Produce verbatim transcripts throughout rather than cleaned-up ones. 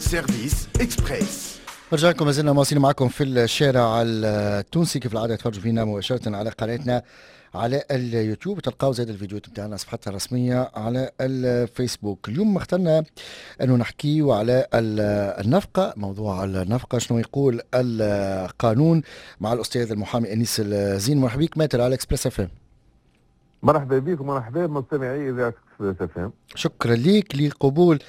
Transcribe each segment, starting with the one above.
سيرفيس إكسبريس. رجع لكم، ما زلنا مواصلين معكم في الشارع التونسي. كيف العادة تفرجوا فينا مباشرة على قناتنا على اليوتيوب، تلقاو زاد الفيديوهات نتاعنا صفحتها الرسمية على الفيسبوك. اليوم اخترنا انه نحكيو على النفقة، موضوع النفقة شنو يقول القانون، مع الاستاذ المحامي انيس الزين. مرحبا بك ماتر على اكسبريس اف ام. مرحبا بك ومرحبا بمستمعي اذاعه اكسبريس اف ام. شكرا ليك لقبول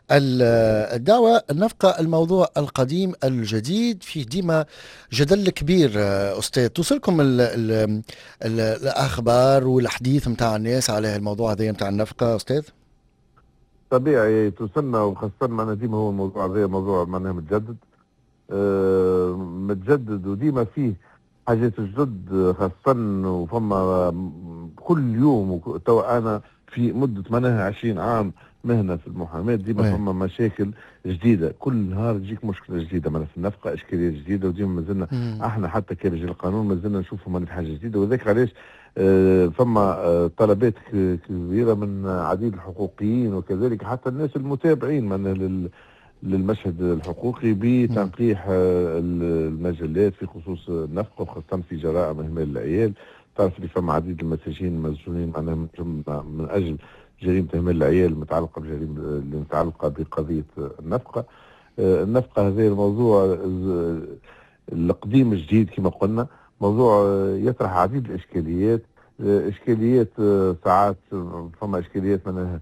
الدعوة. النفقة الموضوع القديم الجديد، فيه ديما جدل كبير أستاذ. توصلكم ال ال ال الأخبار والحديث متاع الناس على الموضوع هذا متاع النفقة أستاذ؟ طبيعي توصلنا، وخاصة معنا ديما هو الموضوع هذا موضوع معناها متجدد أه متجدد وديما فيه حاجات جدد، خاصة وفما كل يوم. تو أنا في مدة معناها عشرين عام مهنه في المحاماه، ديما فما مشاكل جديده، كل نهار تجيك مشكله جديده معناها في النفقه، اشكاليه جديده، وديما مازلنا احنا حتى كرجال القانون مازلنا نشوفوا معناها حاجه جديده. وذاك علاش آه فما آه طلبات كبيره من عديد الحقوقيين وكذلك حتى الناس المتابعين معناها لل للمشهد الحقوقي بتنقيح آه المجلات في خصوص النفقه، وخاصه في جرائم اهمال العيال. تعرف اللي فما عديد المساجين المسجونين معناها من اجل جريمة إهمال العيال المتعلقة بجريمة اللي متعلقة بقضية النفقة. النفقة هذا الموضوع القديم الجديد كما قلنا، موضوع يطرح عديد الإشكاليات. إشكاليات ساعات فما إشكاليات منها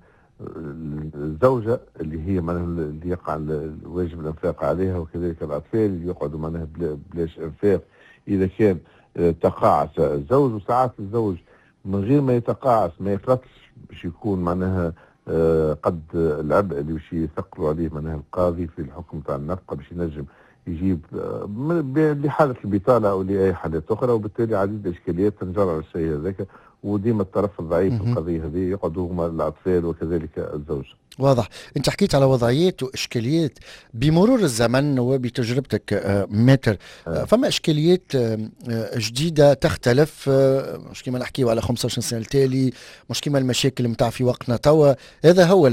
الزوجة اللي هي منها اللي يقع واجب الإنفاق عليها، وكذلك الأطفال اللي يقعدوا منها بلاش إنفاق إذا كان تقاعس الزوج. وساعات الزوج من غير ما يتقاعس ما يفرطش باش يكون معناها آه قد العبء اللي باش يثقلوا عليه معناها القاضي في الحكم تاع النفقه، باش ينجم يجيب آه لحاله البطاله او لاي حالات اخرى، وبالتالي عديد الاشكاليات تنجر على الشيء هذاك. وديما الطرف الضعيف في القضيه هذه يقعدوا هما الاطفال وكذلك الزوج. واضح. انت حكيت على وضعيات واشكاليات بمرور الزمن وبتجربتك ماتر. فما اشكاليات جديده تختلف، مش كما نحكيو على خمسة عشر سنه التالي، مش كما المشاكل نتاع في وقتنا توا. هذا هو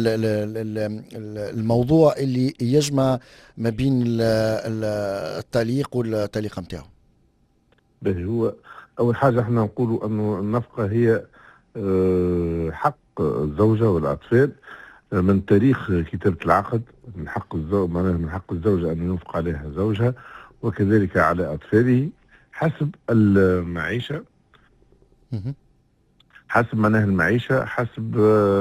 الموضوع اللي يجمع ما بين الطليق والطليقه نتاعو. باهي، هو اول حاجه احنا نقولوا انه النفقه هي حق الزوجه والاطفال من تاريخ كتابة العقد. من حق الزوج معناها من حق الزوجة أن ينفق عليها زوجها وكذلك على أطفاله حسب المعيشة، حسب معناها المعيشة، حسب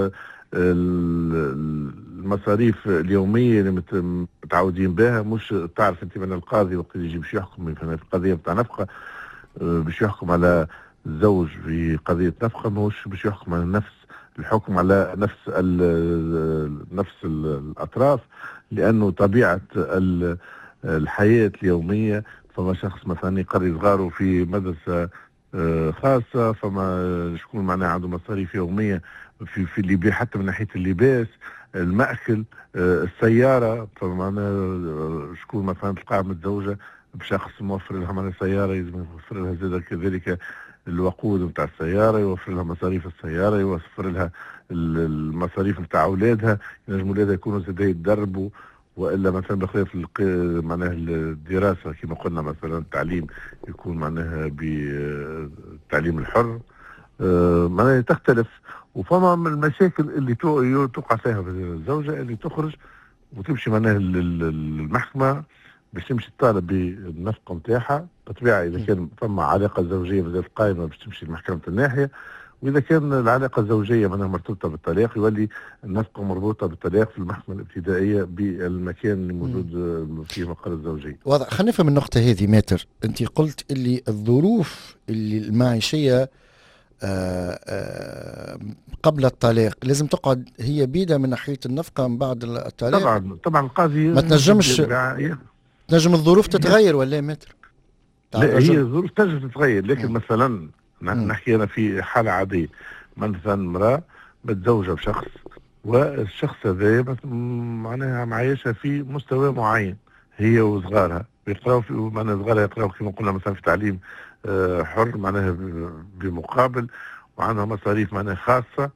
المصاريف اليومية اللي متعودين بها. مش تعرف أنت من القاضي وقت يجي باش يحكم في القضية بتاع نفقة، باش يحكم على الزوج في قضية نفقة، مش باش يحكم على نفس الحكم على نفس نفس الأطراف، لأنه طبيعة الحياة اليومية. فما شخص مثلا يقري صغاره في مدرسة خاصة، فما شكون معناها عنده مصاريف يومية في في اللي حتى من ناحية اللباس، المأكل، السيارة. فمعناها شكون مثلا تلقاها متزوجة بشخص موفر لها معناها سيارة، لازم يوفر لها زاد كذلك الوقود نتاع السيارة، يوفر لها مصاريف السيارة، يوفر لها المصاريف نتاع أولادها. ينجم أولادها يكونوا زاد يتدربوا، وإلا مثلا بخلاف معناها الدراسة كما قلنا مثلا التعليم يكون معناها بالتعليم الحر. آه معناها تختلف. وفما من المشاكل اللي توقع فيها الزوجة اللي تخرج وتمشي معناها المحكمة باش تمشي تطالب بالنفقه نتاعها. بطبيعه اذا كان فما علاقه زوجيه بذات القائمه باش تمشي لمحكمه الناحيه، واذا كان العلاقه الزوجيه معناها مرتبطه بالطلاق يولي النفقه مربوطه بالطلاق في المحكمه الابتدائيه بالمكان اللي موجود فيه مقر الزوجيه. واضح. خلينا نفهم النقطه هذه ماتر. انت قلت اللي الظروف اللي المعيشيه آآ آآ قبل الطلاق لازم تقعد هي بيدة من ناحيه النفقه من بعد الطلاق. طبعا طبعا القاضي ما تنجمش تنجم الظروف تتغير ولا متر؟ لا، هي الظروف تنجم تتغير، لكن م. مثلا نحكي انا في حاله عاديه، مثلا امراه متزوجه بشخص والشخص هذا معناها معيشها في مستوى معين هي وصغارها، يقراوا في معناها صغارها يقراوا كما قلنا مثلا في تعليم حر معناها بمقابل، وعندها مصاريف معناها خاصه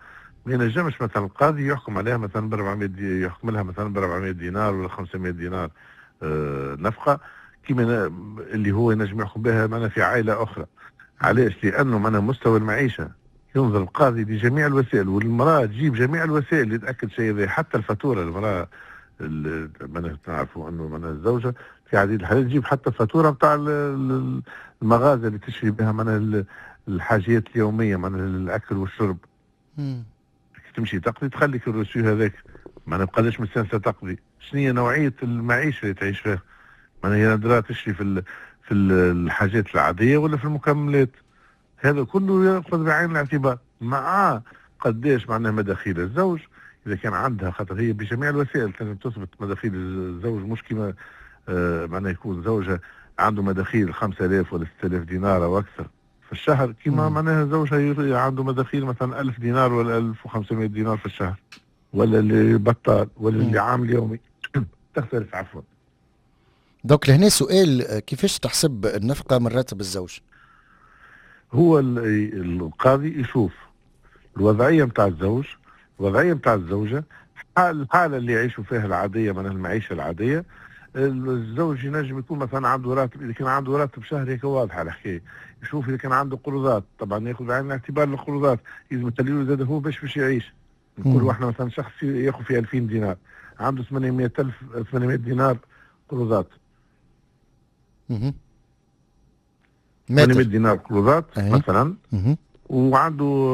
ما ينجمش مثلا القاضي يحكم عليها مثلا ب أربعمائة دي يحكم لها مثلا ب أربعمائة دينار ولا خمسمائة دينار آه نفقه كما اللي هو ينجم يحكم بها معنا في عائله اخرى. علاش؟ لانه معنا مستوى المعيشه ينظر القاضي بجميع الوسائل، والمراه تجيب جميع الوسائل لتاكد شيء ذي، حتى الفاتوره. المراه من تعرفوا انه من الزوجه في عديد الحالات تجيب حتى الفاتوره بتاع المغازه اللي تشري بها من الحاجيات اليوميه من الاكل والشرب. مم. تمشي تقضي تخليك الرسو هذاك ما نبقاش مستانسه تقضي. شنو هي نوعيه المعيشه اللي تعيش فيها؟ ما هي نادرة تشري في في الحاجات العاديه ولا في المكملات. هذا كله ياخذ بعين الاعتبار مع قداش معناها مداخيل الزوج. اذا كان عندها، خاطر هي بجميع الوسائل لازم تثبت مداخيل الزوج، مش كما آه معناها يكون زوجها عنده مداخيل خمسة آلاف ولا ستة آلاف دينار او اكثر في الشهر، كما معناها زوجها عنده مداخيل مثلا ألف دينار ولا ألف وخمسمائة دينار في الشهر، ولا اللي بطال ولا اللي عامل يومي. تختلف عفوا. دوك لهنا سؤال، كيفاش تحسب النفقه من راتب الزوج؟ هو القاضي يشوف الوضعيه نتاع الزوج، الوضعيه نتاع الزوجه، الحاله اللي يعيشوا فيها العاديه من المعيشه العاديه. الزوج ينجم يكون مثلا عنده راتب، اذا كان عنده راتب شهري هيك واضحه الحكايه. يشوف اذا كان عنده قروضات، طبعا ياخذ بعين الاعتبار القروضات، لازم يخليه زاد هو باش باش يعيش. نقول واحنا مثلا شخص ياخذ في ألفين دينار، عنده ثمانمائة ألف ثمانمائة دينار قروضات. اها ثمانمائة دينار قروضات مثلا. مه. وعنده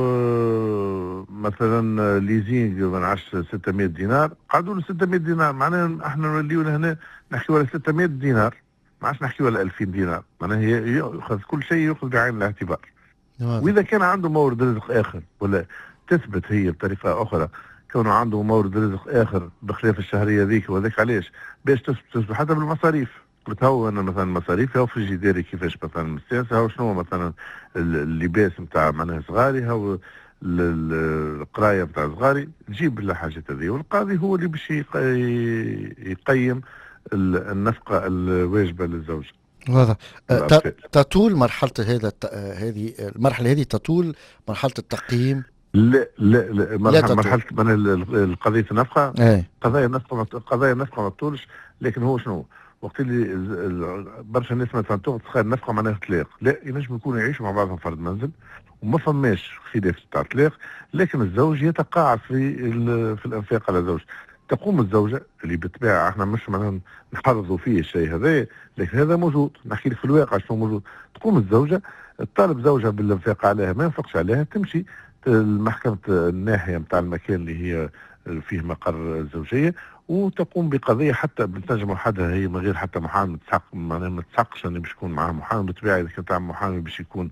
مثلا ليزينج من عشرة ستمائة دينار، قعدوا له ستمائة دينار، معناها احنا نوليو هنا نحكيو على ستمائة دينار، ما عادش نحكيو على ألفين دينار. معناها ياخذ كل شيء ياخذ بعين الاعتبار. واذا كان عنده مورد رزق اخر، ولا تثبت هي بطريقه اخرى كونه عنده مورد رزق اخر بخلاف الشهريه ذيك، وذاك علاش باش تثبت حتى بالمصاريف. قلت هو انا مثلا المصاريف هو فريجيديري كيفاش مثلا مستانسه، هو شنو مثلا اللباس نتاع معناها صغاري، هو القرايه نتاع صغاري، تجيب الحاجات هذه. والقاضي هو اللي باش يقيم النفقه الواجبه للزوج. واضح. تطول مرحله هذا هذه المرحله هذه تطول مرحله التقييم؟ لا لا لا مرحله مرحله من قضيه النفقه. ايه. قضايا النفقه قضايا النفقه ما تطولش، لكن هو شنو وقت اللي برشا الناس مثلا تاخذ النفقه معناها طلاق، لا ينجم يكونوا يعيشوا مع بعضهم فرد منزل وما فماش خلاف تاع طلاق، لكن الزوج يتقاعس في في الانفاق على الزوج. تقوم الزوجه اللي بالطبيعه احنا مش معناها نحرضوا فيه الشيء هذا، لكن هذا موجود، نحكي لك في الواقع شنو موجود. تقوم الزوجه تطالب زوجها بالانفاق عليها، ما ينفقش عليها، تمشي المحكمة الناحية نتاع المكان اللي هي فيه مقر الزوجية، وتقوم بقضية حتى بتنجم وحدها هي من غير حتى محامي تحق، معناها ما تحقش انه باش يكون معاه محامي. بالطبيعة اذا كان تعمل محامي باش يكون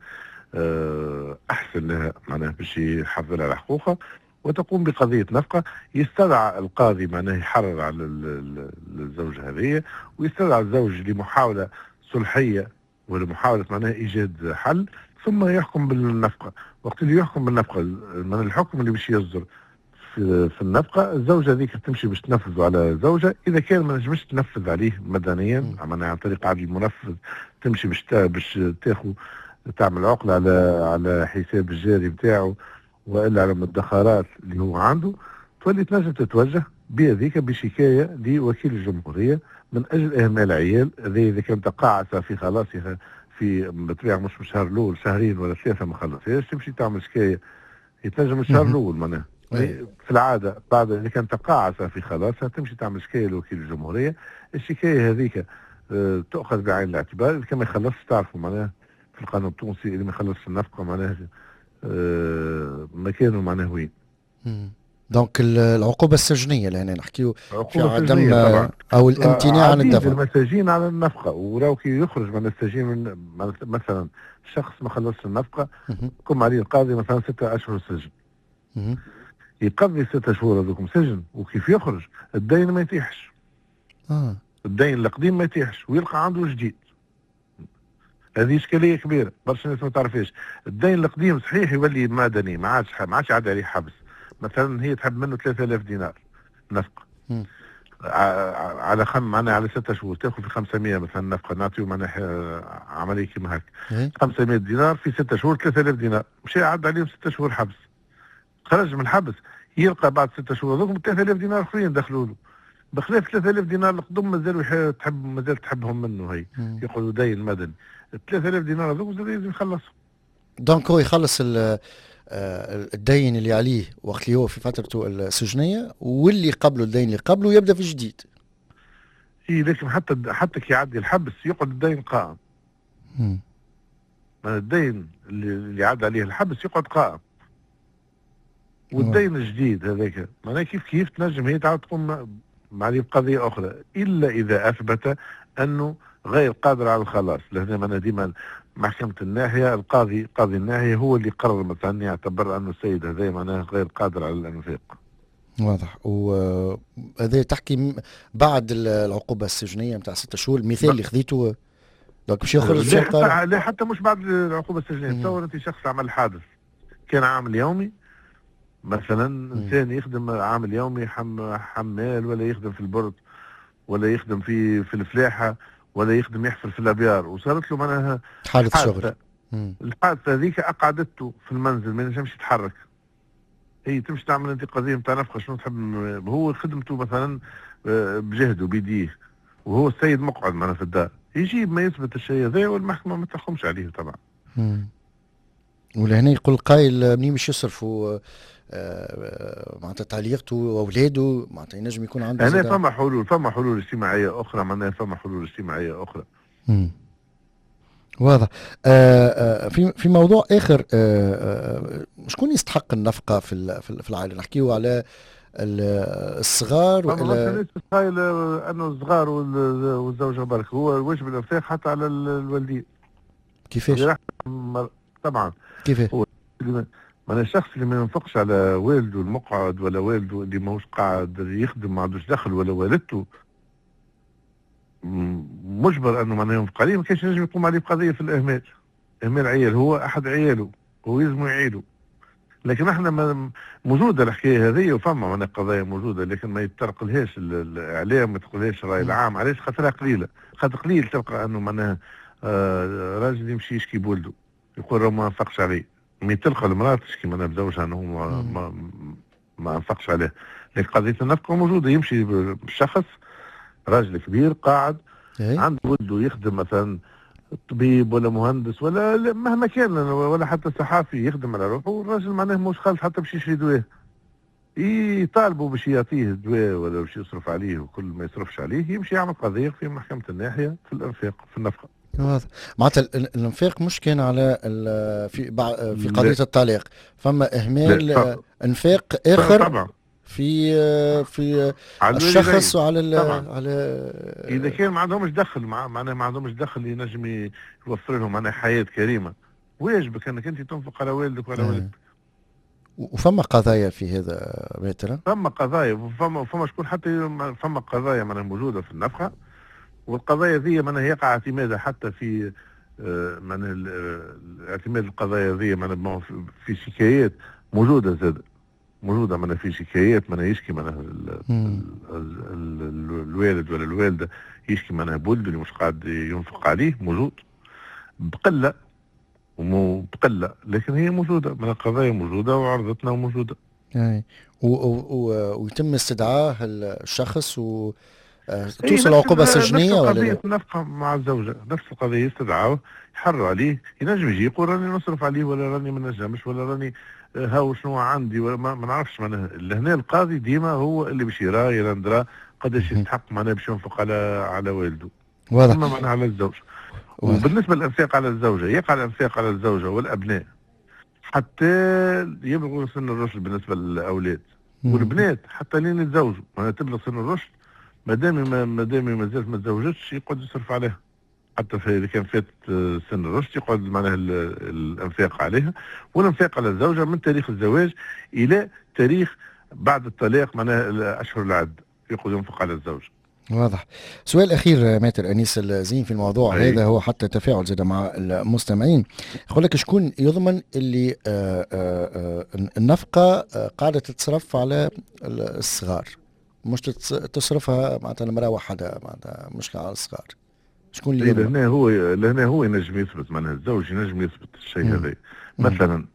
احسن لها، معناها باش يحافظ على حقوقها. وتقوم بقضية نفقة، يستدعى القاضي معناه يحرر على الزوجة هذه، ويستدعى الزوج لمحاولة صلحية ولمحاولة معناها ايجاد حل، ثم يحكم بالنفقة. وقت اللي يحكم بالنفقة من الحكم اللي باش يصدر في, في النفقة، الزوجة ذيك تمشي باش تنفذ على زوجها. إذا كان ما نجمش تنفذ عليه مدنيا معناها عن طريق عدل المنفذ، تمشي باش باش تاخذ تعمل عقلة على على حساب الجاري بتاعه والا على المدخرات اللي هو عنده، تولي تنجم تتوجه بهذيك بشكاية لوكيل الجمهورية من أجل إهمال عيال. إذا كان تقاعس في خلاصها في بالطبيعه مش في الشهر الاول، شهرين ولا ثلاثه ما خلصهاش، تمشي تعمل شكايه. يتنجم الشهر الاول معناها في العاده، بعد اذا كان تقاعس في خلاصها تمشي تعمل شكايه لوكيل الجمهوريه. الشكايه هذيك اه تؤخذ بعين الاعتبار. اذا كان ما يخلصش، تعرفوا معناها في القانون التونسي اللي ما يخلصش النفقه معناها اه مكانه معناها وين. دونك العقوبة السجنية اللي هنا نحكيو في عدم أو الامتناع عن الدفع. المساجين على النفقة، ولو كي يخرج من السجين من مثلا شخص ما خلصش النفقة، يقوم عليه القاضي مثلا ستة أشهر سجن. يقضي ستة شهور هذوكم سجن، وكيف يخرج الدين ما يتيحش. آه. الدين القديم ما يتيحش ويلقى عنده جديد. هذه إشكالية كبيرة، برشا ناس ما تعرفش. الدين القديم صحيح يولي مدني، ما عادش ما عادش يعد عليه حبس. مثلا هي تحب منه ثلاثة آلاف دينار نفقه على خم معناها على ستة شهور، تاخذ في خمسمائة مثلا نفقه، نعطيو معناها عمليه كيما هكا خمسمائة دينار في ستة شهور ثلاثة آلاف دينار، مش يعد عليهم ستة شهور حبس. خرج من الحبس يلقى بعد ستة شهور هذوك ثلاثة آلاف دينار اخرين دخلوا له، بخلاف ثلاثة آلاف دينار القدم مازالوا تحب مازال تحبهم منه، هي يقولوا دين مدني. ثلاثة آلاف دينار هذوك لازم يخلصوا. دونك هو يخلص الدين اللي عليه وقت اللي هو في فترته السجنيه، واللي قبله الدين اللي قبله يبدا في جديد. اي لكن حتى حتى كي يعدي الحبس يقعد الدين قائم. امم الدين اللي, اللي عاد عليه الحبس يقعد قائم. والدين الجديد هذاك معناها كيف كيف تنجم هي تعاود تقوم عليه بقضيه اخرى، الا اذا اثبت انه غير قادر على الخلاص. لهنا معناها ديما محكمة الناحية القاضي قاضي الناحية هو اللي قرر مثلا يعتبر أنه السيد هذا معناه غير قادر على الإنفاق. واضح. وهذا تحكي بعد العقوبة السجنية نتاع ستة شهور، المثال اللي خذيته دونك باش يخرج. لا حتى, لا حتى مش بعد العقوبة السجنية. تصور أنت شخص عمل حادث كان عامل يومي مثلا، إنسان يخدم عامل يومي حم حمال ولا يخدم في البرد ولا يخدم في في الفلاحة ولا يخدم يحفر في الابيار، وصارت له معناها حادث شغل. الحادثه هذيك اقعدته في المنزل ما ينجمش يتحرك. هي تمشي تعمل انت قضيه نتاع نفقه شنو تحب، هو خدمته مثلا بجهده بيديه وهو السيد مقعد معنا في الدار، يجيب ما يثبت الشيء هذا والمحكمه ما تحكمش عليه طبعا. امم ولهنا يقول قايل منين باش يصرفوا آه معناتها تعليقته واولاده، معناتها ينجم يكون عنده. هنا فما حلول، فما حلول اجتماعيه اخرى، معناها فما حلول اجتماعيه اخرى. امم واضح. آه آه في في موضوع اخر، آه آه شكون يستحق النفقه في في العائله؟ نحكيو على الصغار ولا قايل انه الصغار والزوجه برك، هو واجب الانفاق حتى على الوالدين. كيفاش؟ طبعا كيفاش؟ هو معناها الشخص اللي ما ينفقش على والده المقعد ولا والده اللي ماهوش قاعد يخدم ما عندوش دخل ولا والدته مجبر انه معناها ينفق عليه، ما كانش ينجم يقوم عليه بقضيه في الاهمال. اهمال عيال هو احد عياله هو يلزم يعيده. لكن احنا موجوده الحكايه هذه وفما معناها قضايا موجوده، لكن ما يترقلهاش الاعلام، ما يترقلهاش الراي العام. علاش؟ خاطرها قليله، خاطر قليل تلقى انه معناها آه راجل يمشي يشكي بولده يقول راه ما انفقش عليه. مي تلقى المراه تشكي معناها بزوجها انه ما ما, ما انفقش عليه. لكن قضيه النفقه موجوده، يمشي بشخص راجل كبير قاعد عنده ولده يخدم مثلا طبيب ولا مهندس ولا مهما كان ولا حتى صحافي يخدم على روحه، والراجل معناه مش خالص حتى باش يشري دواء، يطالبوا باش يعطيه الدواء ولا باش يصرف عليه، وكل ما يصرفش عليه يمشي يعمل قضيه في محكمه الناحيه في الانفاق في النفقه. واضح. معناتها الانفاق مش كان على في في قضيه الطلاق، فما اهمال انفاق اخر طبعا في في الشخص وعلى على اذا كان ما عندهمش دخل، معناها ما عندهمش دخل ينجم يوفر لهم معناها حياه كريمه، واجبك انك انت تنفق على والدك وعلى والدك. وفما قضايا في هذا متر؟ فما قضايا وفما فما شكون حتى فما قضايا معناها موجوده في النفقه، والقضايا ذي معناها يقع اعتمادها حتى في معناها اعتماد القضايا ذي معناها في شكايات موجوده زاد موجوده معناها في شكايات معناها يشكي معناها الوالد ولا الوالده يشكي معناها بولده اللي مش قاعد ينفق عليه، موجود بقله ومو بقله لكن هي موجوده معناها قضايا موجوده وعرضتنا وموجوده. اي ويتم استدعاء الشخص و توصل العقوبة السجنية ولا لا؟ نفس القضية نفقة مع الزوجة، نفس القضية يستدعوه يحروا عليه، ينجم يجي يقول راني نصرف عليه ولا راني ما نجمش ولا راني هاو شنو عندي ولا ما, ما نعرفش معناها. هنا القاضي ديما هو اللي باش يرى يرندرا قداش يستحق معناها باش ينفق على على والده. واضح. ثم معناها على الزوج. وبالنسبة للإنفاق على الزوجة يقع الإنفاق على الزوجة والأبناء حتى يبلغوا سن الرشد بالنسبة للأولاد، والبنات حتى لين يتزوجوا معناها تبلغ سن الرشد ما دام ما دام ما زالت ما تزوجتش يقعد يصرف عليها، حتى اذا كان فات سن الرشد يقعد معناها الانفاق عليها، والانفاق على الزوجه من تاريخ الزواج الى تاريخ بعد الطلاق معناها اشهر العد يقعد ينفق على الزوج. واضح. سؤال اخير ماتر انيس الزين في الموضوع أي. هذا هو حتى تفاعل زاد مع المستمعين، يقول لك شكون يضمن اللي آآ آآ النفقه قاعده تتصرف على الصغار مش تصرفها معناتها المراه وحدها معناتها مشكله على الصغار؟ شكون اللي لهنا هو لهنا هو ينجم يثبت معناها الزوج ينجم يثبت الشيء هذا. مثلا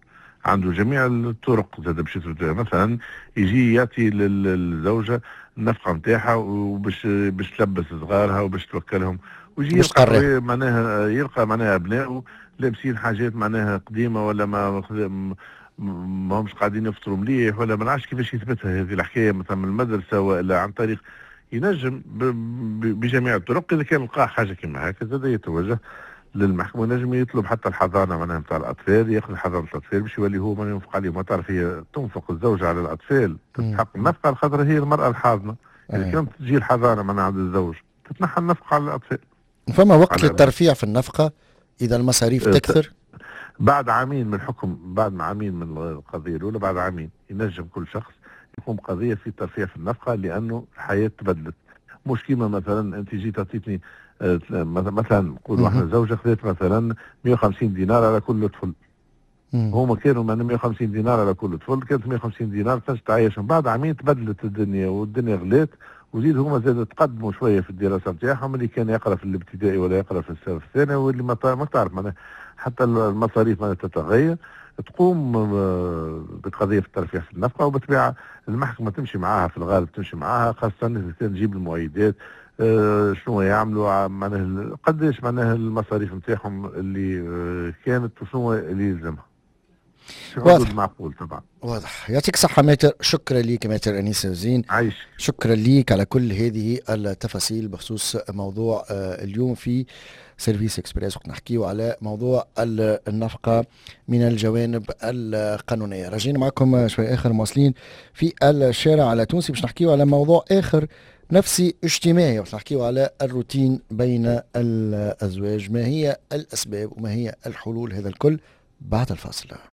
عنده جميع الطرق زاد باش مثلا يجي يعطي للزوجه النفقه نتاعها وباش باش تلبس صغارها وباش توكلهم، ويجي يلقى معناها يلقى معناها ابنائه لابسين حاجات معناها قديمه ولا ما ما همش قاعدين يفطروا مليح ولا ما نعرفش كيفاش يثبتها هذه الحكايه مثلا من المدرسه ولا عن طريق ينجم بجميع الطرق. اذا كان لقى حاجه كما هكا زاد يتوجه للمحكمه ونجم يطلب حتى الحضانه معناها نتاع الاطفال، ياخذ حضانه الاطفال باش يولي هو ما ينفق عليهم. وتعرف هي تنفق الزوجه على الاطفال تستحق النفقه على خاطر هي المراه الحاضنه. اذا كانت تجي الحضانه معناها عند الزوج تتنحى النفقه على الاطفال. فما وقت للترفيع في النفقه اذا المصاريف تكثر؟ بعد عامين من الحكم، بعد عامين من القضيه الاولى، بعد عامين ينجم كل شخص يقوم قضيه في الترفيع في النفقه لانه الحياه تبدلت. مش كيما مثلا انت جيت اعطيتني مثلا نقول واحده زوجه خذت مثلا مئة وخمسين دينار على كل طفل. هما كانوا من مئة وخمسين دينار على كل طفل، كانت مئة وخمسين دينار تنجم تعيشهم. بعد عامين تبدلت الدنيا والدنيا غلات، وزيد هما زاد تقدموا شويه في الدراسه نتاعهم، اللي كان يقرا في الابتدائي ولا يقرا في الثانوي واللي ما تعرف معناها حتى المصاريف ما تتغير، تقوم بقضيه في الترفيه في النفقه. وبالطبيعه المحكمه تمشي معاها في الغالب، تمشي معاها خاصه اذا كان تجيب المؤيدات أه شنو يعملوا معناها قداش معناها المصاريف نتاعهم اللي أه كانت وشنو اللي يلزمها. واضح معقول طبعا. واضح. يعطيك صحة ماتر، شكرا ليك ماتر أنيس وزين. عايش. شكرا ليك على كل هذه التفاصيل بخصوص موضوع آه اليوم في سيرفيس اكسبريس، وقت نحكيه على موضوع النفقة من الجوانب القانونية. راجعين معكم شوي آخر مواصلين في الشارع على تونسي باش نحكيه على موضوع آخر نفسي اجتماعي، باش نحكيه على الروتين بين الأزواج. ما هي الأسباب وما هي الحلول؟ هذا الكل بعد الفاصل.